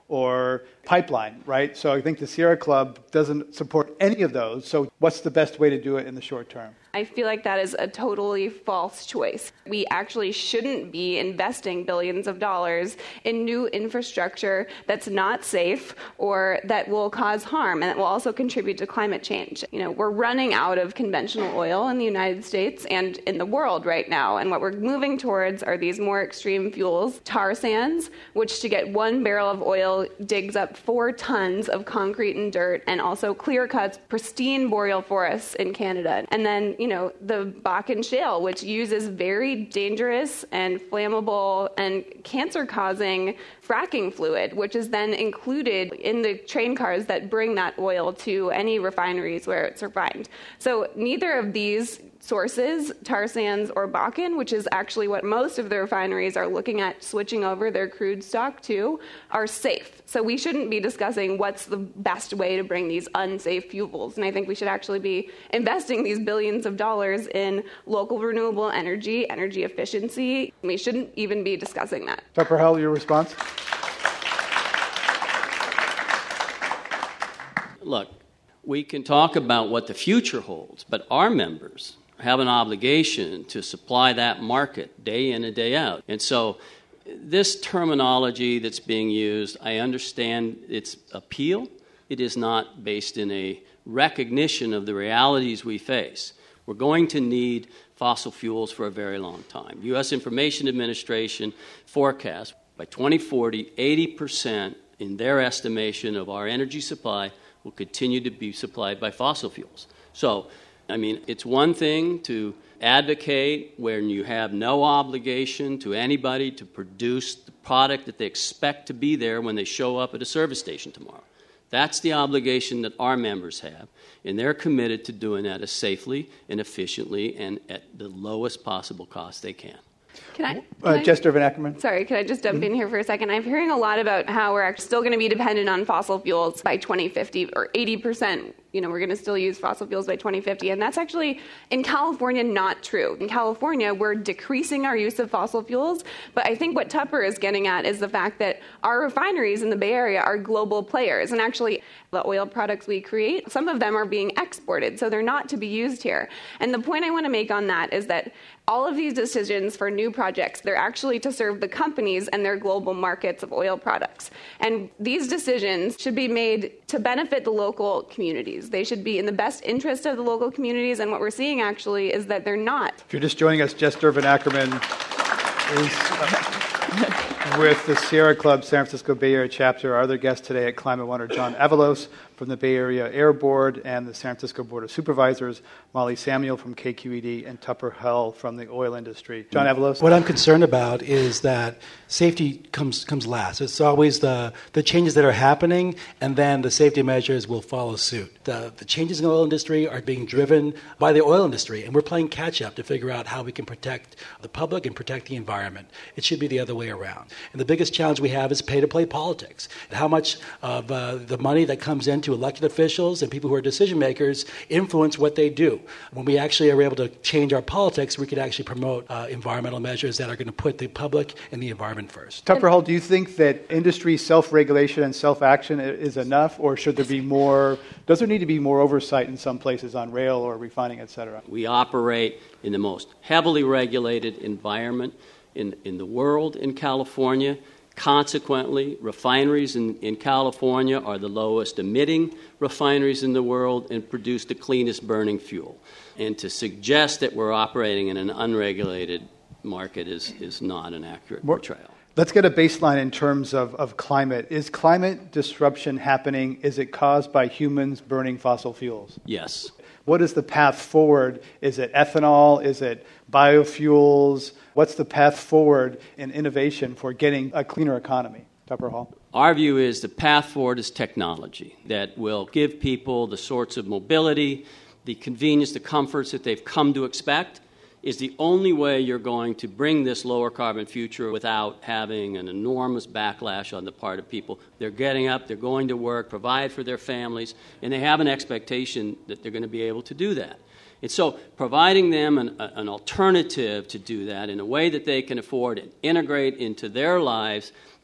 or pipeline, right? So I think the Sierra Club doesn't support any of those. So what's the best way to do it in the short term? I feel like that is a totally false choice. We actually shouldn't be investing billions of dollars in new infrastructure that's not safe or that will cause harm and that will also contribute to climate change. You know, we're running out of conventional oil in the United States and in the world right now, and what we're moving towards are these more extreme fuels, tar sands, which to get one barrel of oil digs up four tons of concrete and dirt, and also clear cuts pristine boreal forests in Canada. And then you know, the Bakken Shale, which uses very dangerous and flammable and cancer-causing fracking fluid, which is then included in the train cars that bring that oil to any refineries where it's refined. So neither of these sources, tar sands or Bakken, which is actually what most of the refineries are looking at switching over their crude stock to, are safe. So we shouldn't be discussing what's the best way to bring these unsafe fuels. And I think we should actually be investing these billions of dollars in local renewable energy, energy efficiency. We shouldn't even be discussing that. Doctor Hell, your response? Look, we can talk about what the future holds, but our members have an obligation to supply that market day in and day out. And so this terminology that's being used, I understand its appeal. It is not based in a recognition of the realities we face. We're going to need fossil fuels for a very long time. U S Information Administration forecasts by twenty forty, eighty percent in their estimation of our energy supply will continue to be supplied by fossil fuels. So, I mean, it's one thing to advocate when you have no obligation to anybody to produce the product that they expect to be there when they show up at a service station tomorrow. That's the obligation that our members have, and they're committed to doing that as safely and efficiently and at the lowest possible cost they can. Can I, can uh, I Jester Van Ackerman. Sorry, can I just jump mm-hmm. in here for a second? I'm hearing a lot about how we're still going to be dependent on fossil fuels by twenty fifty, or eighty percent. You know, we're going to still use fossil fuels by twenty fifty. And that's actually, in California, not true. In California, we're decreasing our use of fossil fuels. But I think what Tupper is getting at is the fact that our refineries in the Bay Area are global players. And actually, the oil products we create, some of them are being exported. So they're not to be used here. And the point I want to make on that is that all of these decisions for new projects, they're actually to serve the companies and their global markets of oil products. And these decisions should be made to benefit the local communities. They should be in the best interest of the local communities, and what we're seeing actually is that they're not. If you're just joining us, Jester Van Ackerman is uh, with the Sierra Club San Francisco Bay Area chapter. Our other guest today at Climate One are John Avalos from the Bay Area Air Board and the San Francisco Board of Supervisors, Molly Samuel from K Q E D, and Tupper Hell from the oil industry. John Avalos? What I'm concerned about is that safety comes comes last. It's always the, the changes that are happening, and then the safety measures will follow suit. The, the changes in the oil industry are being driven by the oil industry, and we're playing catch-up to figure out how we can protect the public and protect the environment. It should be the other way around. And the biggest challenge we have is pay-to-play politics. How much of uh, the money that comes into elected officials and people who are decision makers influence what they do. When we actually are able to change our politics, we could actually promote uh, environmental measures that are going to put the public and the environment first. Tupper Hall, do you think that industry self-regulation and self-action is enough, or should there be more, does there need to be more oversight in some places on rail or refining, et cetera? We operate in the most heavily regulated environment in, in the world in California. Consequently, refineries in, in California are the lowest emitting refineries in the world and produce the cleanest burning fuel. And to suggest that we're operating in an unregulated market is, is not an accurate portrayal. Let's get a baseline in terms of, of climate. Is climate disruption happening? Is it caused by humans burning fossil fuels? Yes. What is the path forward? Is it ethanol? Is it biofuels? What's the path forward in innovation for getting a cleaner economy? Tupper Hall. Our view is the path forward is technology that will give people the sorts of mobility, the convenience, the comforts that they've come to expect. Is the only way you're going to bring this lower carbon future without having an enormous backlash on the part of people. They're getting up, they're going to work, provide for their families, and they have an expectation that they're going to be able to do that. And so providing them an, an alternative to do that in a way that they can afford and integrate into their lives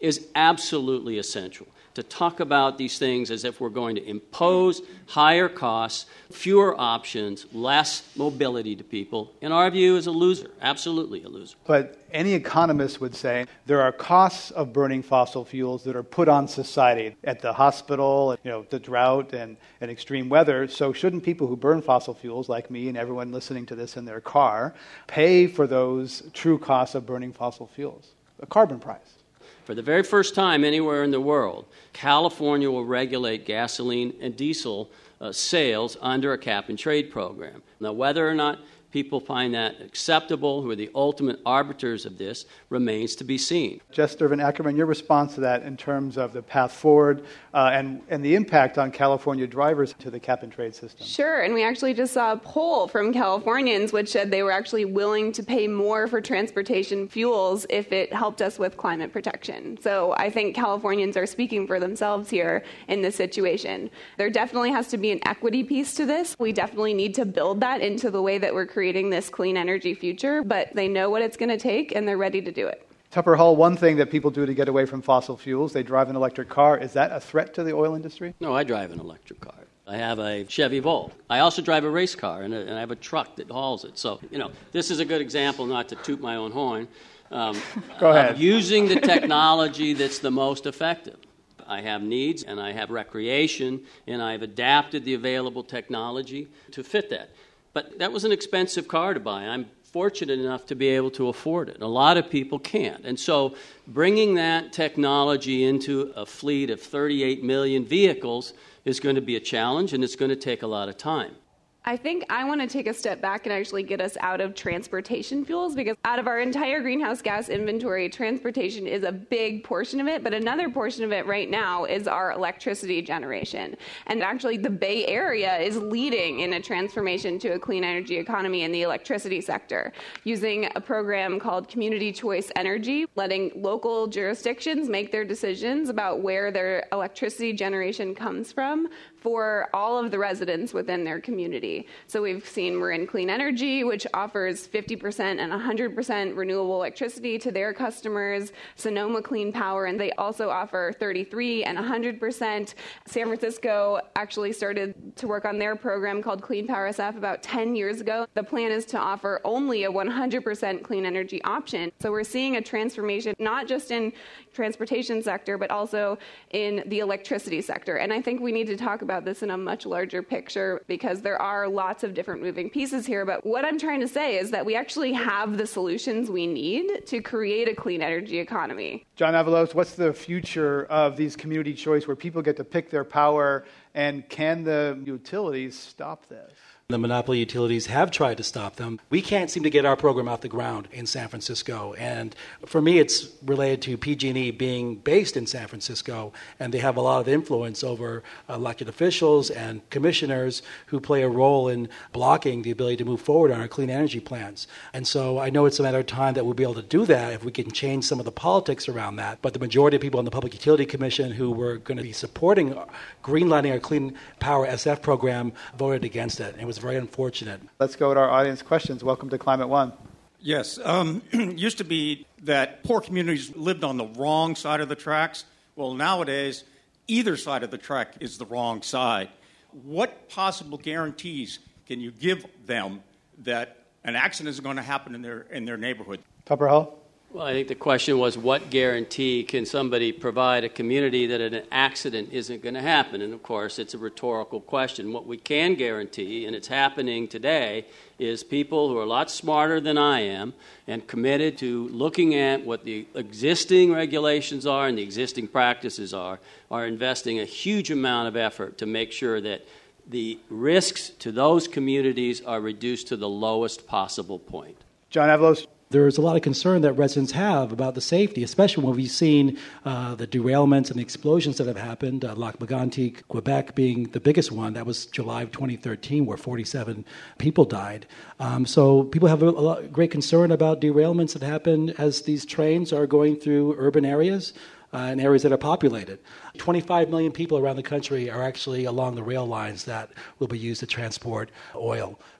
is absolutely essential. To talk about these things as if we're going to impose higher costs, fewer options, less mobility to people, in our view, is a loser, absolutely a loser. But any economist would say there are costs of burning fossil fuels that are put on society at the hospital, you know, the drought and, and extreme weather. So shouldn't people who burn fossil fuels, like me and everyone listening to this in their car, pay for those true costs of burning fossil fuels, a carbon price? For the very first time anywhere in the world, California will regulate gasoline and diesel uh, sales under a cap-and-trade program. Now, whether or not people find that acceptable, who are the ultimate arbiters of this, remains to be seen. Jess Durbin Ackerman, your response to that in terms of the path forward uh, and, and the impact on California drivers to the cap-and-trade system. Sure, and we actually just saw a poll from Californians which said they were actually willing to pay more for transportation fuels if it helped us with climate protection. So I think Californians are speaking for themselves here in this situation. There definitely has to be an equity piece to this. We definitely need to build that into the way that we're creating this clean energy future, but they know what it's going to take and they're ready to do it. Tupper Hull, one thing that people do to get away from fossil fuels, they drive an electric car. Is that a threat to the oil industry? No, I drive an electric car. I have a Chevy Volt. I also drive a race car, and, a, and I have a truck that hauls it. So, you know, this is a good example, not to toot my own horn, um, Go ahead. of using the technology that's the most effective. I have needs, and I have recreation, and I've adapted the available technology to fit that. But that was an expensive car to buy. I'm fortunate enough to be able to afford it. A lot of people can't. And so bringing that technology into a fleet of thirty-eight million vehicles is going to be a challenge, and it's going to take a lot of time. I think I want to take a step back and actually get us out of transportation fuels, because out of our entire greenhouse gas inventory, transportation is a big portion of it, but another portion of it right now is our electricity generation. And actually the Bay Area is leading in a transformation to a clean energy economy in the electricity sector, using a program called Community Choice Energy, letting local jurisdictions make their decisions about where their electricity generation comes from for all of the residents within their community. So we've seen Marin Clean Energy, which offers fifty percent and one hundred percent renewable electricity to their customers, Sonoma Clean Power, and they also offer thirty-three and one hundred percent. San Francisco actually started to work on their program called Clean Power S F about ten years ago. The plan is to offer only a one hundred percent clean energy option. So we're seeing a transformation, not just in transportation sector, but also in the electricity sector. And I think we need to talk about this in a much larger picture, because there are lots of different moving pieces here. But what I'm trying to say is that we actually have the solutions we need to create a clean energy economy. John Avalos, what's the future of these community choice where people get to pick their power, and can the utilities stop this? The monopoly utilities have tried to stop them. We can't seem to get our program off the ground in San Francisco. And for me, it's related to P G and E being based in San Francisco, and they have a lot of influence over elected officials and commissioners who play a role in blocking the ability to move forward on our clean energy plans. And so I know it's a matter of time that we'll be able to do that if we can change some of the politics around that. But the majority of people on the Public Utility Commission who were going to be supporting greenlighting our Clean Power S F program voted against it. It was very unfortunate. Let's go to our audience questions. Welcome to Climate One. Yes. Um, it used to be that poor communities lived on the wrong side of the tracks. Well, nowadays, either side of the track is the wrong side. What possible guarantees can you give them that an accident is going to happen in their in their neighborhood? Tupper Hull? Well, I think the question was, what guarantee can somebody provide a community that an accident isn't going to happen? And, of course, it's a rhetorical question. What we can guarantee, and it's happening today, is people who are a lot smarter than I am and committed to looking at what the existing regulations are and the existing practices are, are investing a huge amount of effort to make sure that the risks to those communities are reduced to the lowest possible point. John Avalos? There's a lot of concern that residents have about the safety, especially when we've seen uh, the derailments and the explosions that have happened. Uh, Lac Mégantic, Quebec being the biggest one. That was July of twenty thirteen, where forty-seven people died. Um, so people have a, a lot, great concern about derailments that happen as these trains are going through urban areas. Uh, in areas that are populated. twenty-five million people around the country are actually along the rail lines that will be used to transport oil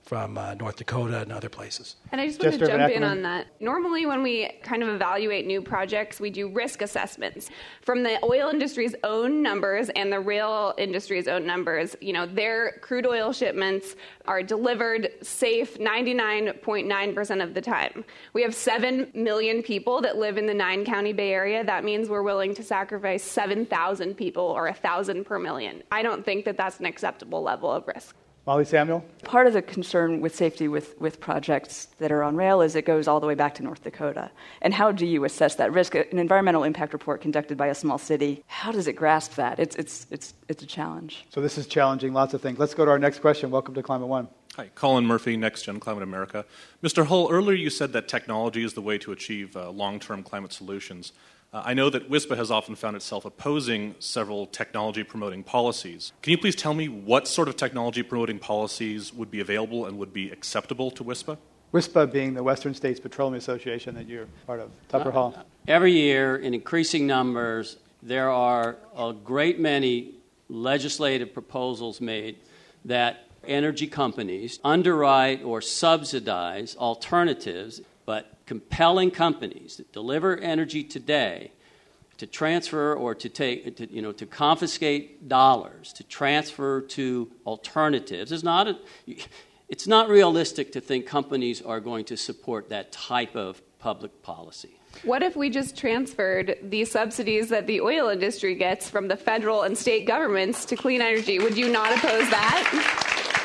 from uh, North Dakota and other places. And I just want to jump in on that. Normally when we kind of evaluate new projects, we do risk assessments. From the oil industry's own numbers and the rail industry's own numbers, you know, their crude oil shipments are delivered safe ninety-nine point nine percent of the time. We have seven million people that live in the nine-county Bay Area. That means we're willing to sacrifice seven thousand people, or one thousand per million. I don't think that that's an acceptable level of risk. Molly Samuel? Part of the concern with safety with, with projects that are on rail is it goes all the way back to North Dakota. And how do you assess that risk? An environmental impact report conducted by a small city, how does it grasp that? It's, it's, it's, it's a challenge. So this is challenging, lots of things. Let's go to our next question. Welcome to Climate One. Hi, Colin Murphy, NextGen Climate America. Mister Hull, earlier you said that technology is the way to achieve uh, long-term climate solutions. Uh, I know that WISPA has often found itself opposing several technology-promoting policies. Can you please tell me what sort of technology-promoting policies would be available and would be acceptable to WISPA? WISPA being the Western States Petroleum Association that you're part of. Tupper uh, Hall. Every year, in increasing numbers, there are a great many legislative proposals made that energy companies underwrite or subsidize alternatives, but compelling companies that deliver energy today to transfer or to take, to, you know, to confiscate dollars, to transfer to alternatives is not a, it's not realistic to think companies are going to support that type of public policy. What if we just transferred the subsidies that the oil industry gets from the federal and state governments to clean energy? Would you not oppose that?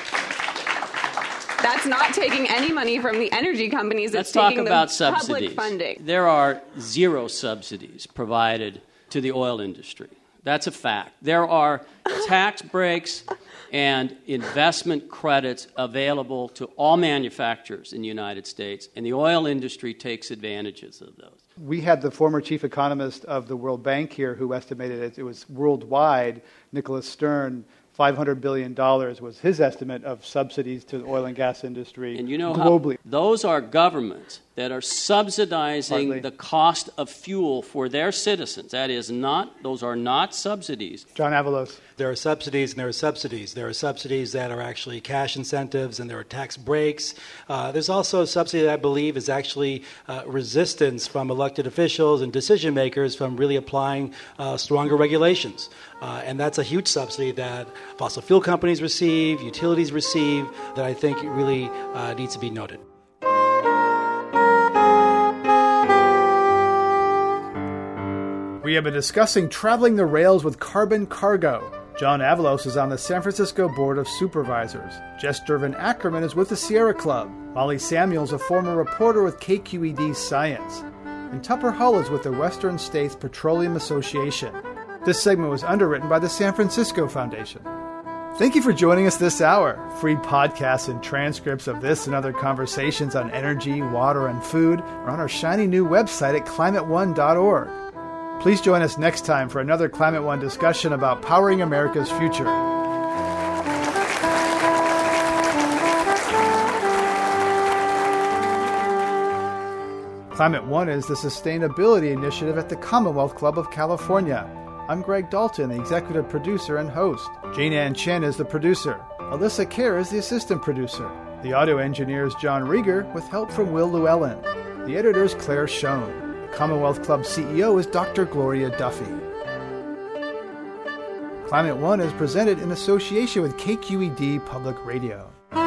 That's not taking any money from the energy companies. Let's it's talk taking about the subsidies. Public funding. There are zero subsidies provided to the oil industry. That's a fact. There are tax breaks and investment credits available to all manufacturers in the United States, and the oil industry takes advantages of those. We had the former chief economist of the World Bank here who estimated it, it was worldwide, Nicholas Stern, five hundred billion dollars was his estimate of subsidies to the oil and gas industry and you know globally. How those are governments that are subsidizing Partly. the cost of fuel for their citizens. That is not; those are not subsidies. John Avalos. There are subsidies and there are subsidies. There are subsidies that are actually cash incentives and there are tax breaks. Uh, there's also a subsidy that I believe is actually uh, resistance from elected officials and decision makers from really applying uh, stronger regulations. Uh, and that's a huge subsidy that fossil fuel companies receive, utilities receive, that I think really uh, needs to be noted. We have been discussing traveling the rails with carbon cargo. John Avalos is on the San Francisco Board of Supervisors. Jess Durbin Ackerman is with the Sierra Club. Molly Samuel is a former reporter with K Q E D Science. And Tupper Hull is with the Western States Petroleum Association. This segment was underwritten by the San Francisco Foundation. Thank you for joining us this hour. Free podcasts and transcripts of this and other conversations on energy, water, and food are on our shiny new website at climate one dot org. Please join us next time for another Climate One discussion about powering America's future. Climate One is the sustainability initiative at the Commonwealth Club of California. I'm Greg Dalton, the executive producer and host. Jane Ann Chen is the producer. Alyssa Kerr is the assistant producer. The audio engineer is John Rieger, with help from Will Llewellyn. The editor is Claire Schoen. The Commonwealth Club C E O is Doctor Gloria Duffy. Climate One is presented in association with K Q E D Public Radio.